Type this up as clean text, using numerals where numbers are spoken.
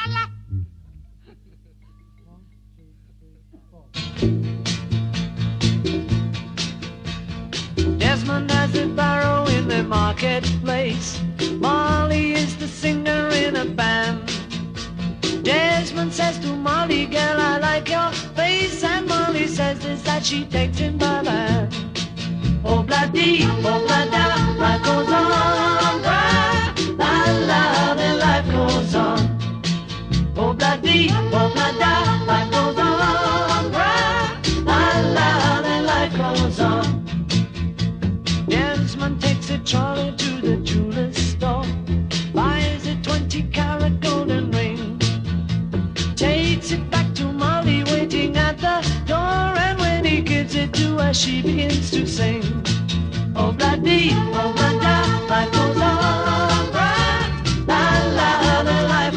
Desmond has a barrow in the marketplace. Molly is the singer in a band. Desmond says to Molly, girl, I like your face. And Molly says this, that she takes him by the hand. Oh, bloody, oh, blada, life goes on. La, la, then life goes on. Oh, bloody, oh, blada, life goes on. La, la, then life goes on. Desmond takes a trolley to the jeweler's store, buys a 20-carat golden ring, takes it back to Molly waiting at the door, and when he gives it to her, she begins to sing. Oh, bloody, oh,